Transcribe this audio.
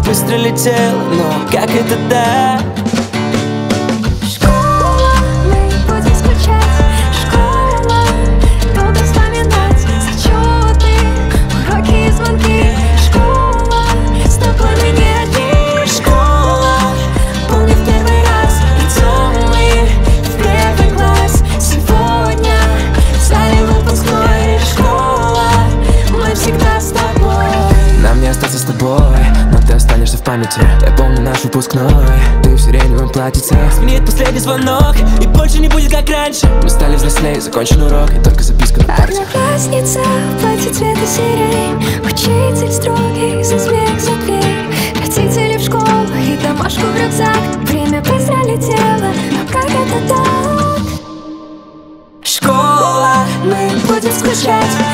быстро летела, но как это так? Школа, мы будем скучать. Школа, долго вспоминать зачеты, уроки и звонки. Школа, с тобой мы не одни. Школа, помню в первый раз идем мы в первый класс. Сегодня в зале выпускной. Школа, мы всегда с тобой. Нам не остаться с тобой, но ты останешься в памяти. Я помню наш выпускной, ты в сиреневом платьице. Звенит последний звонок, и больше не будет как раньше. Мы стали взрослее, закончен урок, и только записка на парте. Одноклассница, платье цвета сирень. Учитель строгий, за смех, за дверь. Родители в школу и домашку в рюкзак. Время быстро летело, но как это так? Школа, Мы будем скучать.